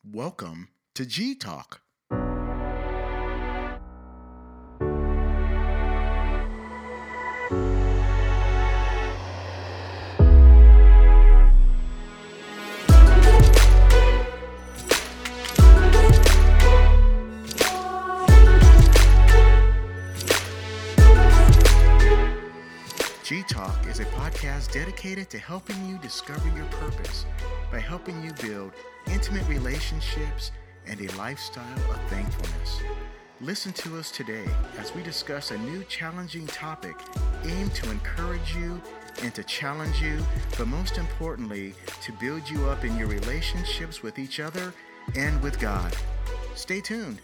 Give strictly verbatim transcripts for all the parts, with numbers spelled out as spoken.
Welcome to G Talk. G Talk is a podcast dedicated to helping you discover your purpose by helping you build intimate relationships and a lifestyle of thankfulness. Listen to us today as we discuss a new challenging topic aimed to encourage you and to challenge you, but most importantly, to build you up in your relationships with each other and with God. Stay tuned.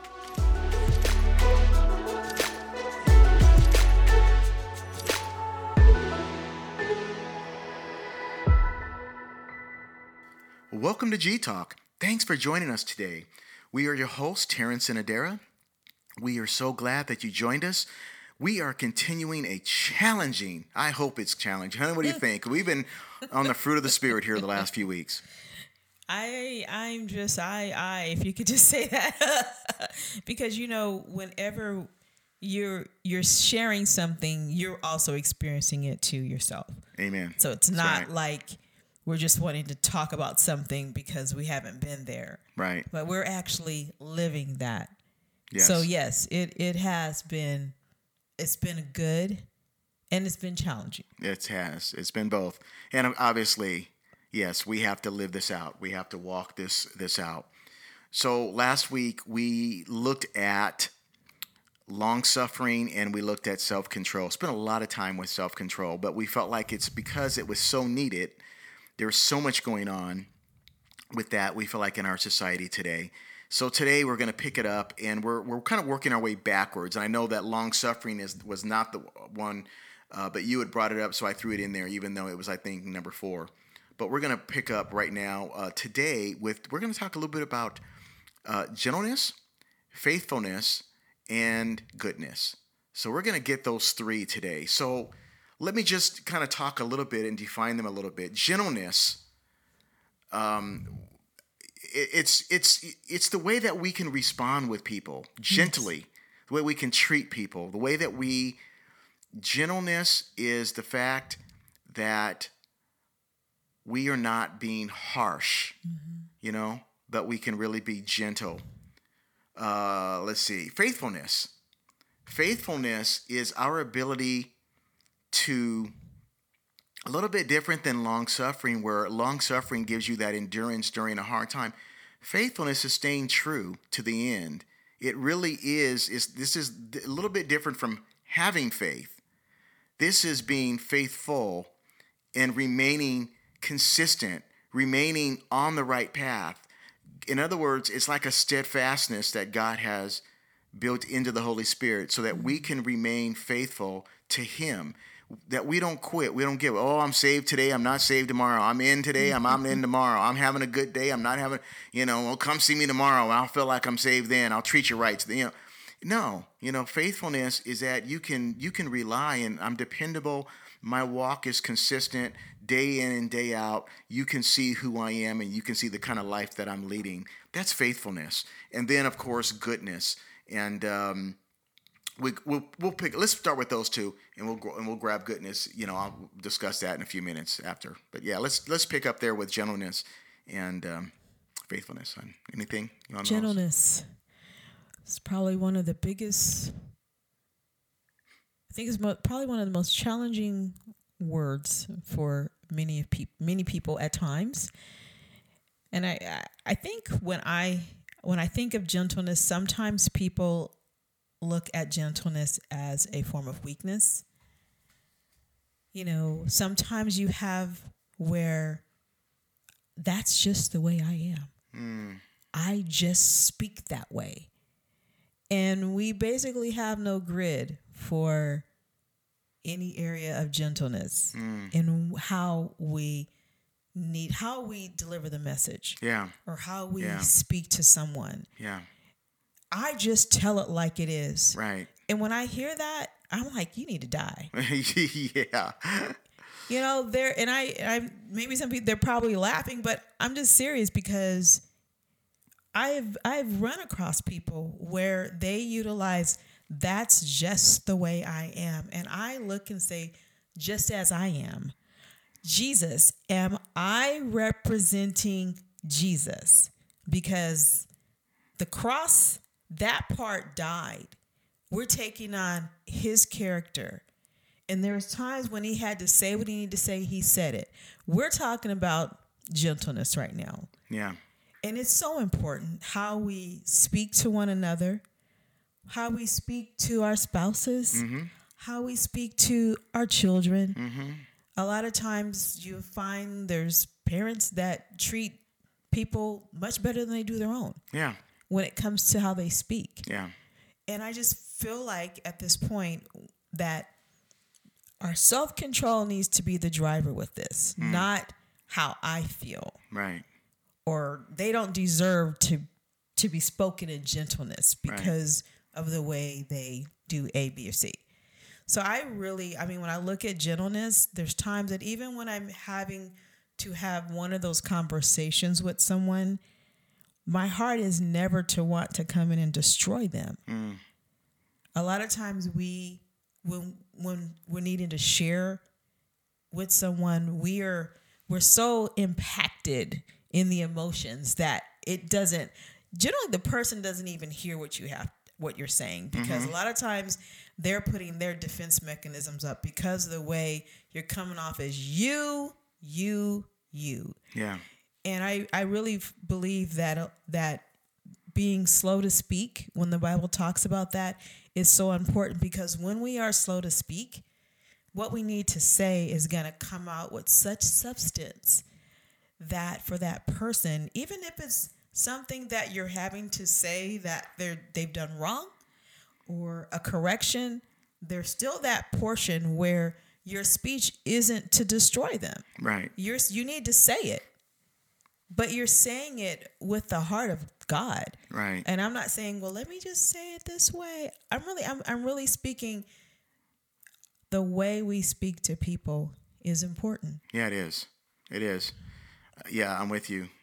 Welcome to G Talk. Thanks for joining us today. We are your hosts, Terrence and Adara. We are so glad that you joined us. We are continuing a challenging, I hope it's challenging. Honey, what do you think? We've been on the fruit of the Spirit here the last few weeks. I, I'm just, I, I, if you could just say that, because, you know, whenever you're, you're sharing something, you're also experiencing it too yourself. Amen. So it's That's not right. like we're just wanting to talk about something because we haven't been there. Right. But we're actually living that. Yes. So yes, it, it has been, it's been good and it's been challenging. It has. It's been both. And obviously, yes, we have to live this out. We have to walk this this out. So last week we looked at long suffering and we looked at self-control. Spent a lot of time with self-control, but we felt like it's because it was so needed. There's so much going on with that, we feel like, in our society today. So today we're going to pick it up, and we're we're kind of working our way backwards. And I know that long suffering is was not the one, uh, but you had brought it up, so I threw it in there, even though it was, I think, number four. But we're going to pick up right now uh, today with, we're going to talk a little bit about uh, gentleness, faithfulness, and goodness. So we're going to get those three today. So let me just kind of talk a little bit and define them a little bit. Gentleness, um, it, it's it's it's the way that we can respond with people gently, yes. The way we can treat people, the way that we, gentleness is the fact that we are not being harsh, mm-hmm. you know, but we can really be gentle. Uh, let's see, faithfulness. Faithfulness is our ability to, a little bit different than long suffering, where long suffering gives you that endurance during a hard time. Faithfulness is staying true to the end. It really is, is this is a little bit different from having faith. This is being faithful and remaining consistent, remaining on the right path. In other words, it's like a steadfastness that God has built into the Holy Spirit so that we can remain faithful to Him. That we don't quit. We don't give, oh, I'm saved today. I'm not saved tomorrow. I'm in today. I'm, I'm in tomorrow. I'm having a good day. I'm not having, you know, well, come see me tomorrow. I'll feel like I'm saved then. I'll treat you right. You know, no, you know, faithfulness is that you can, you can rely, and I'm dependable. My walk is consistent day in and day out. You can see who I am, and you can see the kind of life that I'm leading. That's faithfulness. And then, of course, goodness. And, um, We, we'll we'll pick. Let's start with those two, and we'll and we'll grab goodness. You know, I'll discuss that in a few minutes after. But yeah, let's let's pick up there with gentleness and um, faithfulness. Anything on gentleness is probably one of the biggest. I think it's mo- probably one of the most challenging words for many of pe- many people at times. And I I think when I when I think of gentleness, sometimes people look at gentleness as a form of weakness. You know, sometimes you have where that's just the way I am. Mm. I just speak that way. And we basically have no grid for any area of gentleness mm. in how we need, how we deliver the message. Yeah. Or how we yeah. speak to someone. Yeah. I just tell it like it is. Right. And when I hear that, I'm like, you need to die. yeah. You know, there, and I, I, maybe some people, they're probably laughing, but I'm just serious because I've I've run across people where they utilize that's just the way I am. And I look and say, just as I am. Jesus, am I representing Jesus? Because the cross, that part died. We're taking on his character. And there's times when he had to say what he needed to say, he said it. We're talking about gentleness right now. Yeah. And it's so important how we speak to one another, how we speak to our spouses, mm-hmm. how we speak to our children. Mm-hmm. A lot of times you find there's parents that treat people much better than they do their own. Yeah. When it comes to how they speak. Yeah. And I just feel like at this point that our self-control needs to be the driver with this, mm. not how I feel. Right. Or they don't deserve to to be spoken in gentleness because right. of the way they do A, B, or C. So I really, I mean, when I look at gentleness, there's times that even when I'm having to have one of those conversations with someone, my heart is never to want to come in and destroy them. Mm. A lot of times we, when when we're needing to share with someone, we are we're so impacted in the emotions that it doesn't. Generally, the person doesn't even hear what you have, what you're saying, because mm-hmm. a lot of times they're putting their defense mechanisms up because of the way you're coming off as you, you, you. Yeah. And I, I really believe that uh, that being slow to speak, when the Bible talks about that, is so important, because when we are slow to speak, what we need to say is going to come out with such substance that for that person, even if it's something that you're having to say that they're they've done wrong or a correction, there's still that portion where your speech isn't to destroy them. Right. You're you need to say it. But you're saying it with the heart of God. Right. And I'm not saying, well, let me just say it this way. I'm really, I'm, I'm really speaking. The way we speak to people is important. Yeah, it is. It is. Uh, yeah, I'm with you.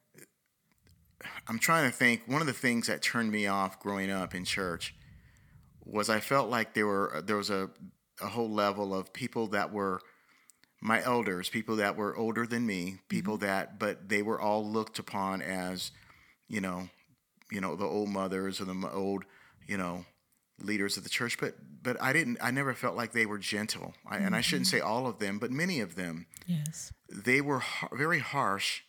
I'm trying to think. One of the things that turned me off growing up in church was I felt like there were there was a, a whole level of people that were my elders, people that were older than me, people mm-hmm. that, but they were all looked upon as, you know, you know, the old mothers or the old, you know, leaders of the church. But, but I didn't, I never felt like they were gentle. I, mm-hmm. And I shouldn't say all of them, but many of them, yes, they were har- very harsh.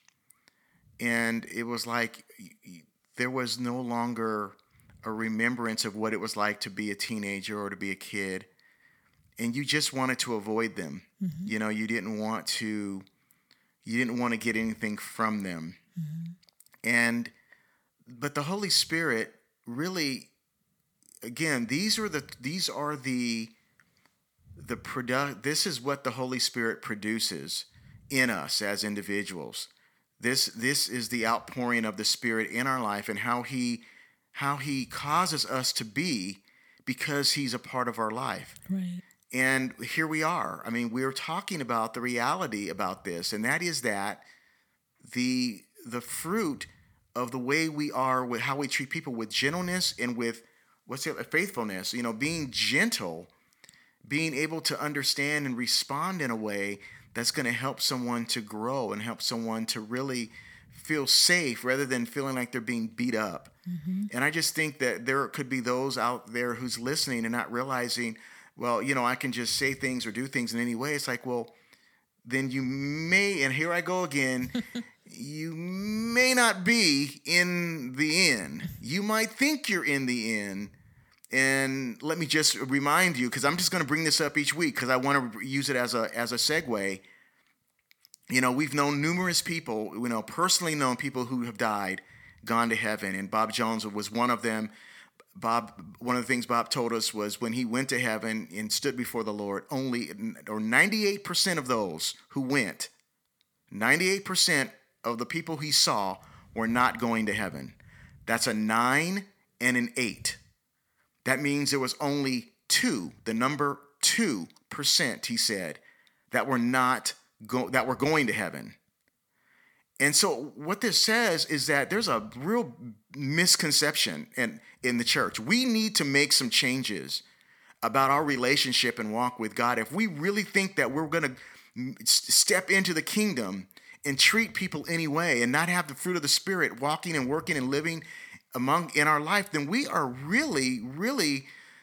And it was like there was no longer a remembrance of what it was like to be a teenager or to be a kid. And you just wanted to avoid them. Mm-hmm. You know, you didn't want to, you didn't want to get anything from them. Mm-hmm. And, but the Holy Spirit really, again, these are the, these are the, the product, this is what the Holy Spirit produces in us as individuals. This, this is the outpouring of the Spirit in our life and how he, how he causes us to be because he's a part of our life. Right. And here we are. I mean, we're talking about the reality about this, and that is that the the fruit of the way we are with how we treat people with gentleness and with what's it, faithfulness. You know, being gentle, being able to understand and respond in a way that's going to help someone to grow and help someone to really feel safe rather than feeling like they're being beat up. Mm-hmm. And I just think that there could be those out there who's listening and not realizing, well, you know, I can just say things or do things in any way. It's like, well, then you may, and here I go again, you may not be in the inn. You might think you're in the inn. And let me just remind you, because I'm just going to bring this up each week because I want to use it as a as a segue. You know, we've known numerous people, you know, personally known people who have died, gone to heaven, and Bob Jones was one of them. Bob, one of the things Bob told us was when he went to heaven and stood before the Lord, only or ninety-eight percent of those who went, ninety-eight percent of the people he saw were not going to heaven. That's a nine and an eight. That means there was only two, the number two percent, he said, that were not go, that were going to heaven. And so what this says is that there's a real misconception in, in the church. We need to make some changes about our relationship and walk with God. If we really think that we're going to step into the kingdom and treat people anyway and not have the fruit of the Spirit walking and working and living among in our life, then we are really, really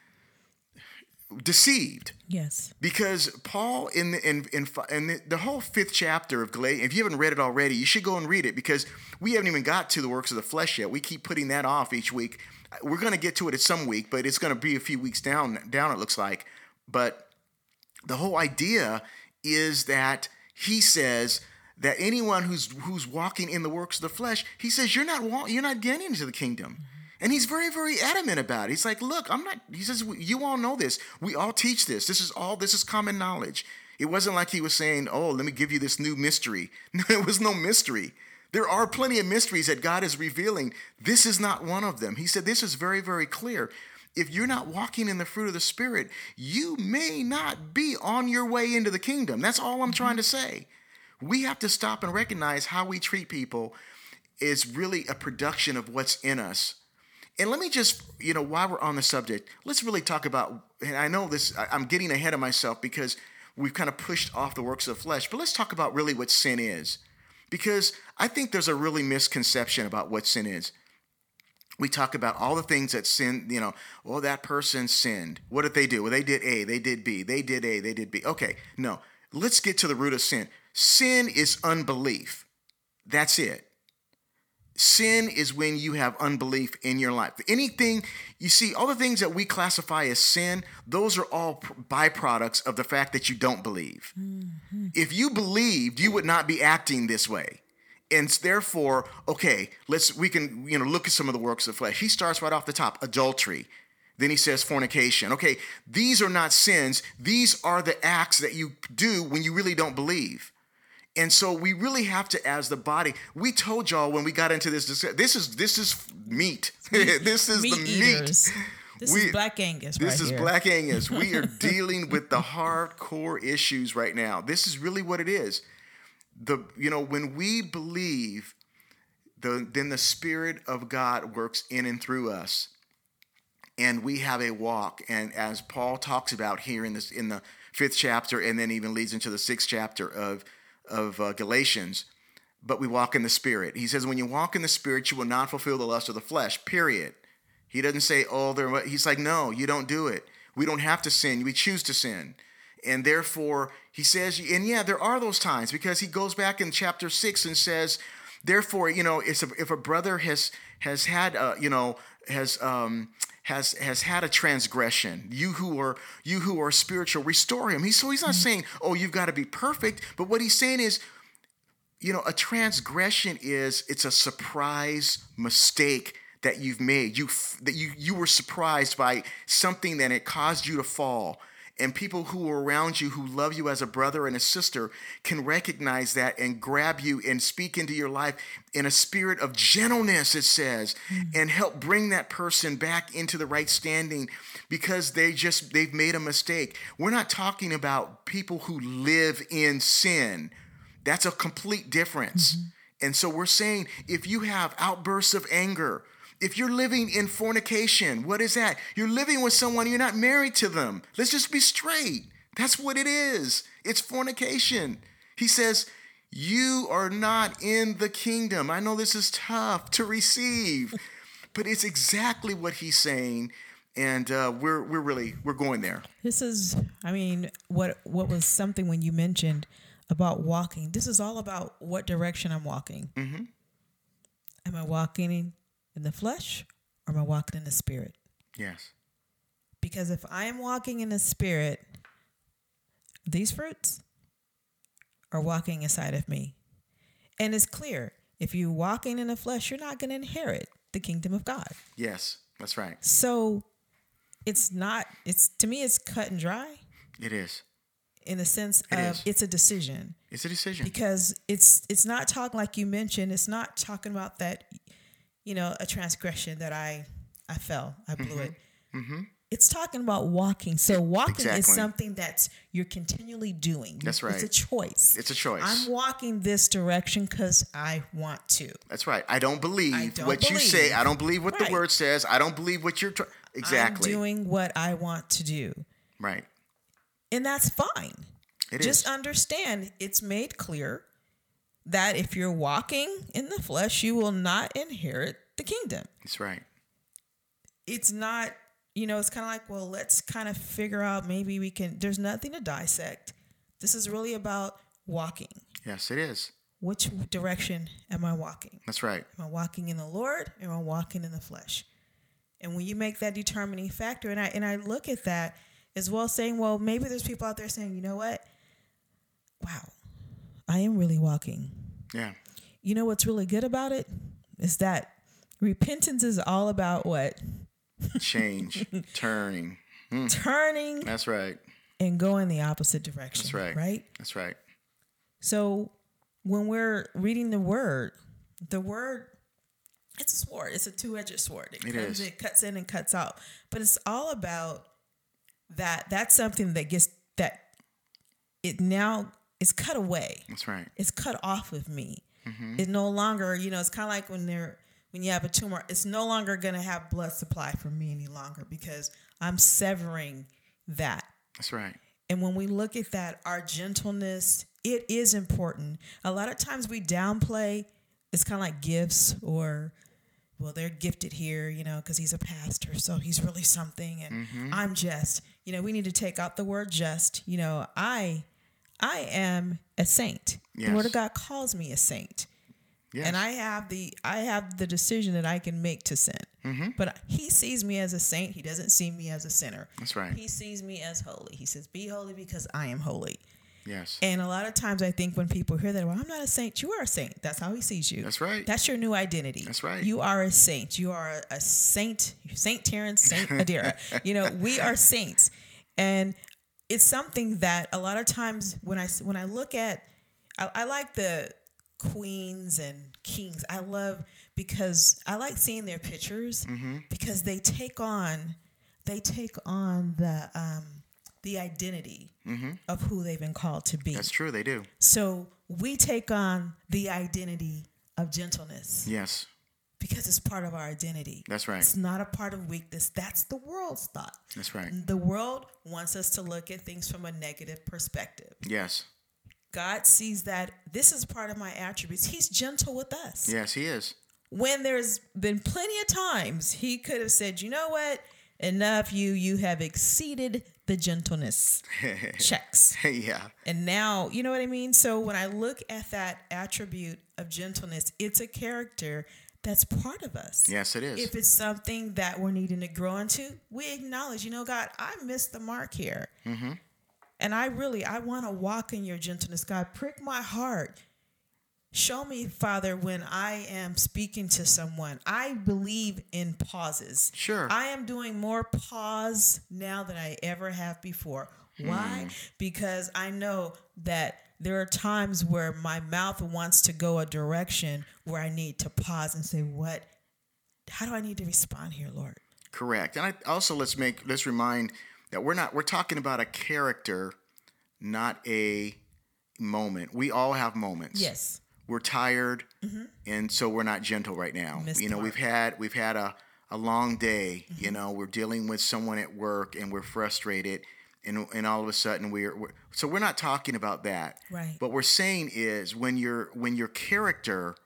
deceived. Yes. Because Paul in the, in in, in the, the whole fifth chapter of Galatians, if you haven't read it already, you should go and read it, because we haven't even got to the works of the flesh yet. We keep putting that off each week. We're going to get to it at some week, but it's going to be a few weeks down down it looks like. But the whole idea is that he says that anyone who's who's walking in the works of the flesh, he says you're not you're not getting into the kingdom. Mm-hmm. And he's very, very adamant about it. He's like, look, I'm not, he says, you all know this. We all teach this. This is all, this is common knowledge. It wasn't like he was saying, oh, let me give you this new mystery. No, it was no mystery. There are plenty of mysteries that God is revealing. This is not one of them. He said, this is very, very clear. If you're not walking in the fruit of the Spirit, you may not be on your way into the kingdom. That's all I'm trying to say. We have to stop and recognize how we treat people is really a production of what's in us. And let me just, you know, while we're on the subject, let's really talk about, and I know this, I'm getting ahead of myself because we've kind of pushed off the works of the flesh, but let's talk about really what sin is. Because I think there's a really misconception about what sin is. We talk about all the things that sin, you know, well, that person sinned. What did they do? Well, they did A, they did B, they did A, they did B. Okay, no, let's get to the root of sin. Sin is unbelief. That's it. Sin is when you have unbelief in your life. Anything, you see, all the things that we classify as sin, those are all byproducts of the fact that you don't believe. Mm-hmm. If you believed, you would not be acting this way. And therefore, okay, let's, we can, you know, look at some of the works of the flesh. He starts right off the top, adultery. Then he says fornication. Okay, these are not sins. These are the acts that you do when you really don't believe. And so we really have to, as the body, we told y'all when we got into this, this is this is meat. This is meat the eaters. meat. This we, is Black Angus right This is here. Black Angus. We are dealing with the hardcore issues right now. This is really what it is. The you know, when we believe, the then the Spirit of God works in and through us. And we have a walk. And as Paul talks about here in this in the fifth chapter, and then even leads into the sixth chapter of of uh, Galatians, but we walk in the Spirit. He says, when you walk in the Spirit, you will not fulfill the lust of the flesh, period. He doesn't say, oh, there. He's like, no, you don't do it. We don't have to sin. We choose to sin. And therefore, he says, and yeah, there are those times, because he goes back in chapter six and says, therefore, you know, if a, if a brother has has had, uh, you know, has um, has has had a transgression, you who are you who are spiritual, restore him. He's so he's not mm-hmm. saying, oh, you've got to be perfect, but what he's saying is, you know, a transgression is it's a surprise mistake that you've made. You that you you were surprised by something that it caused you to fall. And people who are around you who love you as a brother and a sister can recognize that and grab you and speak into your life in a spirit of gentleness, it says, mm-hmm. and help bring that person back into the right standing, because they just, they've made a mistake. We're not talking about people who live in sin. That's a complete difference. Mm-hmm. And so we're saying, if you have outbursts of anger, if you're living in fornication, what is that? You're living with someone, you're not married to them. Let's just be straight. That's what it is. It's fornication. He says, you are not in the kingdom. I know this is tough to receive, but it's exactly what he's saying. And uh, we're we're really, we're going there. This is, I mean, what what was something when you mentioned about walking. This is all about what direction I'm walking. Mm-hmm. Am I walking in in the flesh, or am I walking in the Spirit? Yes. Because if I am walking in the Spirit, these fruits are walking inside of me. And it's clear, if you're walking in the flesh, you're not going to inherit the kingdom of God. Yes, that's right. So it's not, it's to me, it's cut and dry. It is. In the sense it of is. It's a decision. It's a decision. Because it's it's not talking, like you mentioned, it's not talking about that, you know, a transgression that I I fell, I blew mm-hmm. it. Mm-hmm. It's talking about walking. So walking Exactly. is something that's you're continually doing. That's right. It's a choice. It's a choice. I'm walking this direction because I want to. That's right. I don't believe I don't what you believe. say. I don't believe what Right. the word says. I don't believe what you're trying. Exactly. I'm doing what I want to do. Right. And that's fine. It Just is. understand it's made clear that if you're walking in the flesh, you will not inherit the kingdom. That's right. It's not, you know, it's kind of like, well, let's kind of figure out maybe we can, there's nothing to dissect. This is really about walking. Yes, it is. Which direction am I walking? That's right. Am I walking in the Lord or am I walking in the flesh? And when you make that determining factor, and I and I look at that as well, saying, well, maybe there's people out there saying, you know what? Wow, I am really walking. Yeah. You know what's really good about it is that repentance is all about what? Change, turning. Mm. Turning That's right. and going the opposite direction. That's right. Right? That's right. So when we're reading the word, the word, it's a sword. It's a two-edged sword. It, It comes, is. It cuts in and cuts out. But it's all about that. That's something that gets, that it now is cut away. That's right. It's cut off of me. Mm-hmm. It's no longer, you know, it's kind of like when they're, when you have a tumor, it's no longer going to have blood supply for me any longer because I'm severing that. That's right. And when we look at that, our gentleness, it is important. A lot of times we downplay, it's kind of like gifts or, well, they're gifted here, you know, because he's a pastor, so he's really something. And Mm-hmm. I'm just, you know, we need to take out the word just. You know, I, I am a saint. Yes. The word of God calls me a saint. Yes. And I have the I have the decision that I can make to sin. Mm-hmm. But he sees me as a saint. He doesn't see me as a sinner. That's right. He sees me as holy. He says, be holy because I am holy. Yes. And a lot of times I think when people hear that, well, I'm not a saint. You are a saint. That's how he sees you. That's right. That's your new identity. That's right. You are a saint. You are a, a saint. Saint Terrence, Saint Adira. You know, we are saints. And it's something that a lot of times when I, when I look at, I, I like the queens and kings. I love because I like seeing their pictures Mm-hmm. because they take on, they take on the, um, the identity Mm-hmm. of who they've been called to be. That's true. They do. So we take on the identity of gentleness Yes. because it's part of our identity. That's right. It's not a part of weakness. That's the world's thought. That's right. The world wants us to look at things from a negative perspective. Yes. God sees that this is part of my attributes. He's gentle with us. Yes, he is. When there's been plenty of times he could have said, you know what? Enough, you, you have exceeded the gentleness checks. Yeah. And now, you know what I mean? So when I look at that attribute of gentleness, it's a character that's part of us. Yes, it is. If it's something that we're needing to grow into, we acknowledge, you know, God, I missed the mark here. Mm-hmm. And I really, I want to walk in your gentleness. God, prick my heart. Show me, Father, when I am speaking to someone. I believe in pauses. Sure. I am doing more pause now than I ever have before. Why? Hmm. Because I know that there are times where my mouth wants to go a direction where I need to pause and say, what? How do I need to respond here, Lord? Correct. And I, also, let's make let's remind that we're not we're talking about a character, not a moment. We all have moments. Yes. We're tired, mm-hmm. and so we're not gentle right now. Missed you know, part. we've had we've had a, a long day. Mm-hmm. You know, we're dealing with someone at work, and we're frustrated, and and all of a sudden we're, we're so we're not talking about that. Right. What we're saying is when your when your character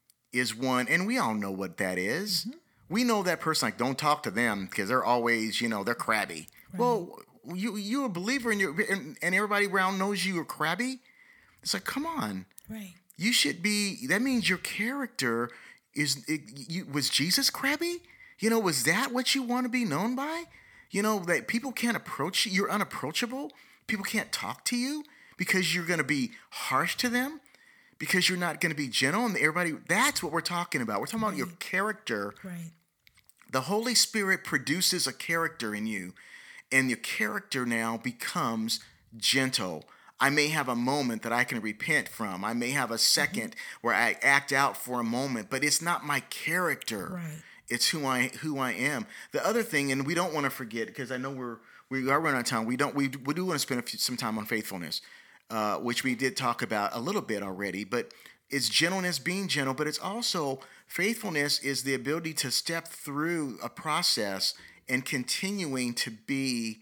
is one, and we all know what that is. Mm-hmm. We know that person. Like, don't talk to them because they're always, you know, they're crabby. Right. Well, you you a believer, and you and, and everybody around knows you are crabby. It's like, come on. Right. You should be, that means your character is, it, you, was Jesus crabby? You know, was that what you want to be known by? You know, that people can't approach you, you're unapproachable. People can't talk to you because you're going to be harsh to them, because you're not going to be gentle. And everybody, that's what we're talking about. We're talking about Right. your character. Right. The Holy Spirit produces a character in you, and your character now becomes gentle. I may have a moment that I can repent from. I may have a second mm-hmm. where I act out for a moment, but it's not my character. Right. It's who I who I am. The other thing, and we don't want to forget, because I know we're we are running out of time. We don't we we do want to spend a few, some time on faithfulness, uh, which we did talk about a little bit already. But it's gentleness, being gentle, but it's also faithfulness is the ability to step through a process and continuing to be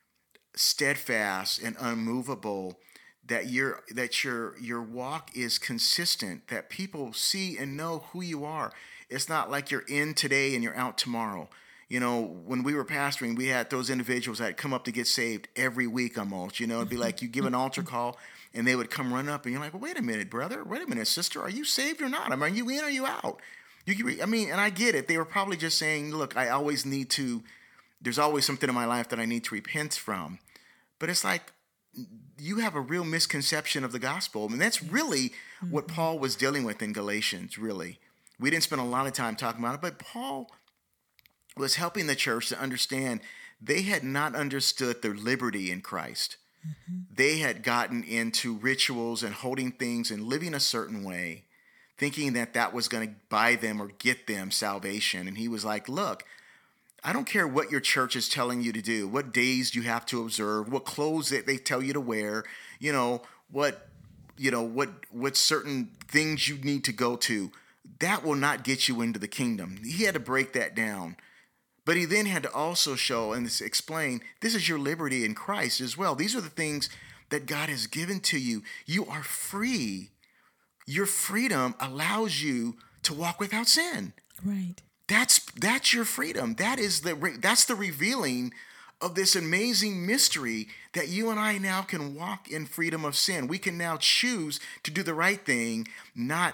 steadfast and unmovable. That your that your your walk is consistent. That people see and know who you are. It's not like you're in today and you're out tomorrow. You know, when we were pastoring, we had those individuals that come up to get saved every week almost. You know, it'd be like you give an altar call and they would come run up and you're like, well, wait a minute, brother. Wait a minute, sister. Are you saved or not? I mean, are you in or are you out? You, I mean, and I get it. They were probably just saying, look, I always need to, there's always something in my life that I need to repent from. But it's like, you have a real misconception of the gospel. I mean, that's really mm-hmm. what Paul was dealing with in Galatians, really. We didn't spend a lot of time talking about it, but Paul was helping the church to understand they had not understood their liberty in Christ. Mm-hmm. They had gotten into rituals and holding things and living a certain way, thinking that that was going to buy them or get them salvation. And he was like, look, I don't care what your church is telling you to do, what days you have to observe, what clothes that they tell you to wear, you know, what, you know, what, what certain things you need to go to. That will not get you into the kingdom. He had to break that down. But he then had to also show and explain, this is your liberty in Christ as well. These are the things that God has given to you. You are free. Your freedom allows you to walk without sin. Right. That's that's your freedom. That is the that's the revealing of this amazing mystery that you and I now can walk in freedom of sin. We can now choose to do the right thing, not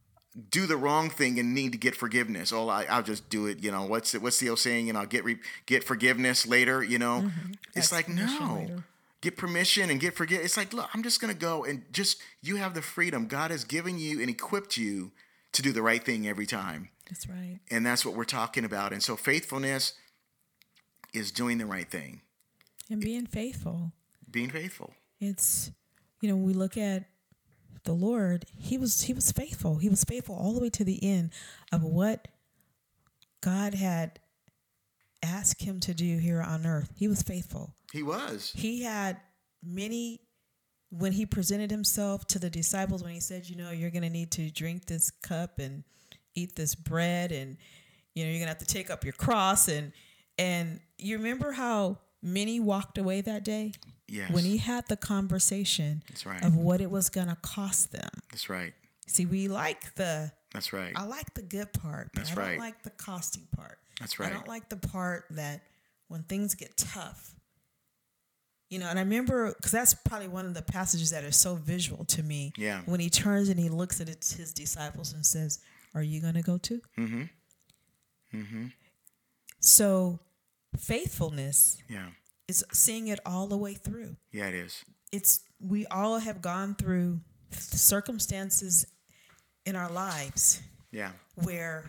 do the wrong thing and need to get forgiveness. Oh, I, I'll just do it. You know, what's the, what's the old saying? You know, get re, get forgiveness later. You know, mm-hmm. It's like no, later. Get permission and get forgive. It's like, look, I'm just gonna go and just you have the freedom. God has given you and equipped you to do the right thing every time. That's right. And that's what we're talking about. And so faithfulness is doing the right thing. And being faithful. Being faithful. It's, you know, when we look at the Lord, he was he was faithful. He was faithful all the way to the end of what God had asked him to do here on earth. He was faithful. He was. He had many, when he presented himself to the disciples, when he said, you know, you're going to need to drink this cup and eat this bread, and you know you're gonna have to take up your cross, and and you remember how many walked away that day? Yes. When he had the conversation That's right. of what it was gonna cost them. That's right. See, we like the That's right. I like the good part, but That's I don't right. like the costing part. That's right. I don't like the part that when things get tough. You know, and I remember, because that's probably one of the passages that are so visual to me. Yeah. When he turns and he looks at his, his disciples and says, are you going to go too? Mm-hmm. Mm-hmm. So faithfulness yeah. is seeing it all the way through. Yeah, it is. It's we all have gone through circumstances in our lives yeah. where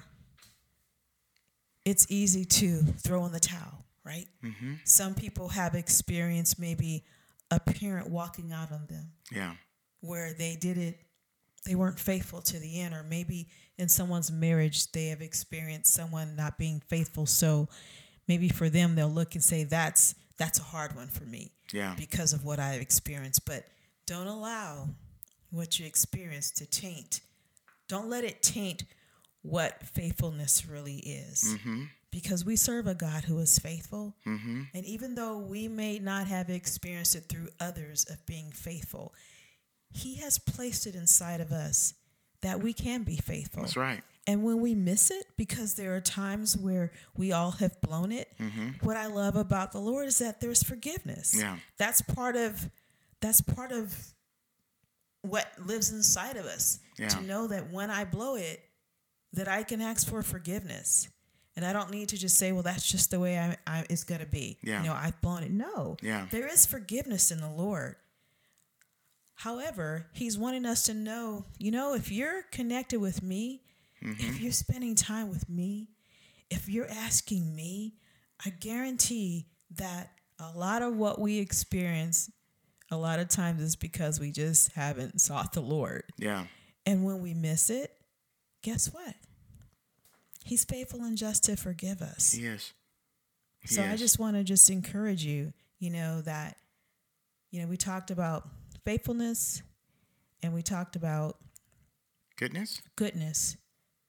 it's easy to throw in the towel, right? Mm-hmm. Some people have experienced maybe a parent walking out on them. Yeah. Where they did it, they weren't faithful to the end, or maybe in someone's marriage, they have experienced someone not being faithful. So maybe for them, they'll look and say, that's that's a hard one for me yeah. because of what I've experienced. But don't allow what you experience to taint. Don't let it taint what faithfulness really is. Mm-hmm. Because we serve a God who is faithful. Mm-hmm. And even though we may not have experienced it through others of being faithful, he has placed it inside of us that we can be faithful. That's right. And when we miss it, because there are times where we all have blown it, mm-hmm. what I love about the Lord is that there's forgiveness. Yeah. That's part of that's part of what lives inside of us. Yeah. To know that when I blow it, that I can ask for forgiveness. And I don't need to just say, well, that's just the way I, I, it's going to be. Yeah. You know, I've blown it. No. Yeah. There is forgiveness in the Lord. However, he's wanting us to know, you know, if you're connected with me, mm-hmm. if you're spending time with me, if you're asking me, I guarantee that a lot of what we experience a lot of times is because we just haven't sought the Lord. Yeah. And when we miss it, guess what? He's faithful and just to forgive us. He is. He so is. I just want to just encourage you, you know, that, you know, we talked about faithfulness and we talked about Goodness? goodness.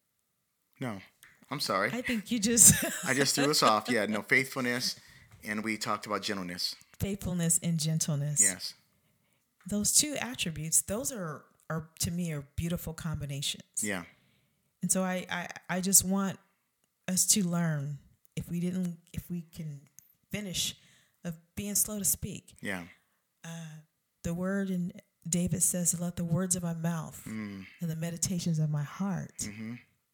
No, I'm sorry. I think you just... I just threw us off. Yeah, no, faithfulness. And we talked about gentleness. Faithfulness and gentleness. Yes. Those two attributes, those are, are to me, are beautiful combinations. Yeah. And so I, I, I just want us to learn, if we didn't, if we can finish, of being slow to speak. Yeah. Uh, the word in David says, let the words of my mouth Mm. and the meditations of my heart Mm-hmm.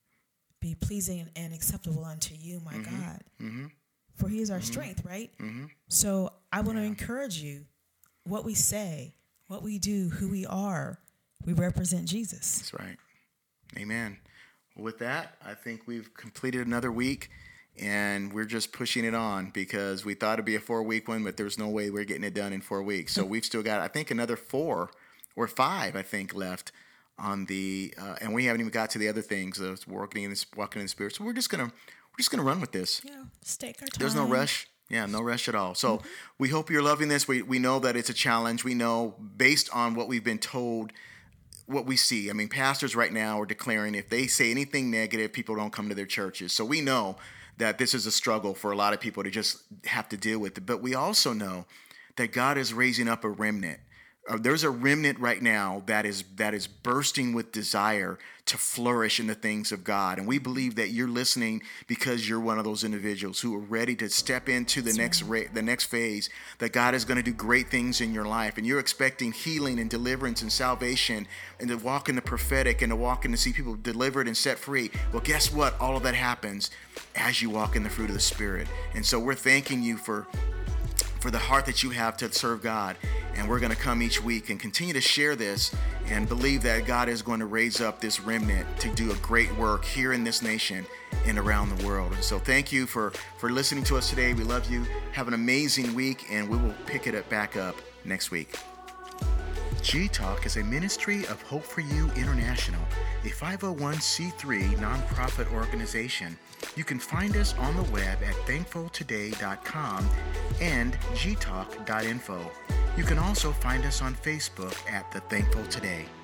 be pleasing and acceptable unto you, my Mm-hmm. God. Mm-hmm. For he is our Mm-hmm. strength, right? Mm-hmm. So I want to Yeah. encourage you, what we say, what we do, who we are, we represent Jesus. That's right. Amen. Well, with that, I think we've completed another week, and we're just pushing it on because we thought it'd be a four-week one, but there's no way we're getting it done in four weeks. So we've still got, I think, another four or five, I think, left on the, uh, and we haven't even got to the other things, uh, walking in the, walking in the Spirit. So we're just gonna we're just gonna run with this. Yeah, stake our time. There's no rush. Yeah, no rush at all. So we hope you're loving this. We we know that it's a challenge. We know based on what we've been told, what we see. I mean, pastors right now are declaring if they say anything negative, people don't come to their churches. So we know that this is a struggle for a lot of people to just have to deal with it. But we also know that God is raising up a remnant. Uh, there's a remnant right now that is that is bursting with desire to flourish in the things of God. And we believe that you're listening because you're one of those individuals who are ready to step into the That's next right. ra- the next phase, that God is going to do great things in your life. And you're expecting healing and deliverance and salvation and to walk in the prophetic and to walk in to see people delivered and set free. Well, guess what? All of that happens as you walk in the fruit of the Spirit. And so we're thanking you for for the heart that you have to serve God. And we're going to come each week and continue to share this and believe that God is going to raise up this remnant to do a great work here in this nation and around the world. And so thank you for, for listening to us today. We love you. Have an amazing week, and we will pick it up back up next week. G-Talk is a ministry of Hope for You International, a five oh one c three nonprofit organization. You can find us on the web at thankful today dot com and g talk dot info. You can also find us on Facebook at The Thankful Today.